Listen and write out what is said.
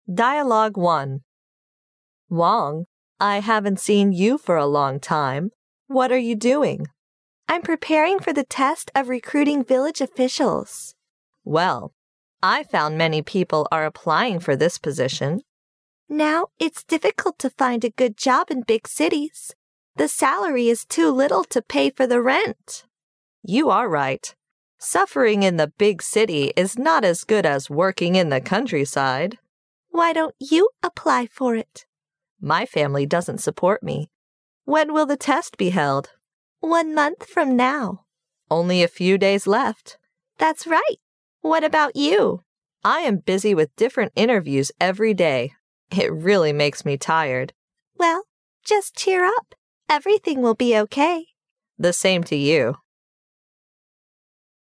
Dialogue 1. Wang, I haven't seen you for a long time. What are you doing? I'm preparing for the test of recruiting village officials. Well, I found many people are applying for this position. Now it's difficult to find a good job in big cities. The salary is too little to pay for the rent. You are right. Suffering in the big city is not as good as working in the countryside. Why don't you apply for it? My family doesn't support me. When will the test be held? 1 month from now. Only a few days left. That's right. What about you? I am busy with different interviews every day. It really makes me tired. Well, just cheer up. Everything will be okay. The same to you.